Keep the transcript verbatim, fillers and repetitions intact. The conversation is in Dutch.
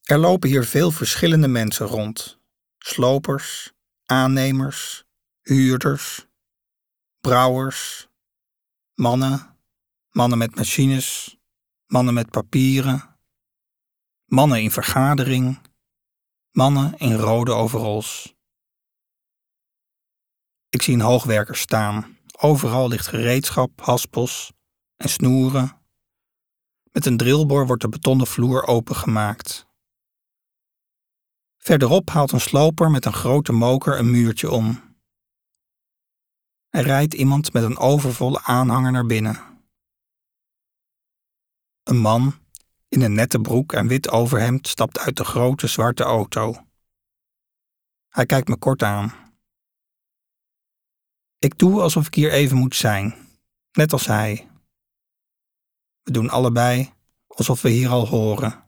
Er lopen hier veel verschillende mensen rond. Slopers, aannemers, huurders, brouwers, mannen, mannen met machines, mannen met papieren, mannen in vergadering, mannen in rode overalls. Ik zie een hoogwerker staan. Overal ligt gereedschap, haspels en snoeren. Met een drillboor wordt de betonnen vloer opengemaakt. Verderop haalt een sloper met een grote moker een muurtje om. Er rijdt iemand met een overvolle aanhanger naar binnen. Een man in een nette broek en wit overhemd stapt uit de grote zwarte auto. Hij kijkt me kort aan. Ik doe alsof ik hier even moet zijn, net als hij. We doen allebei alsof we hier al horen.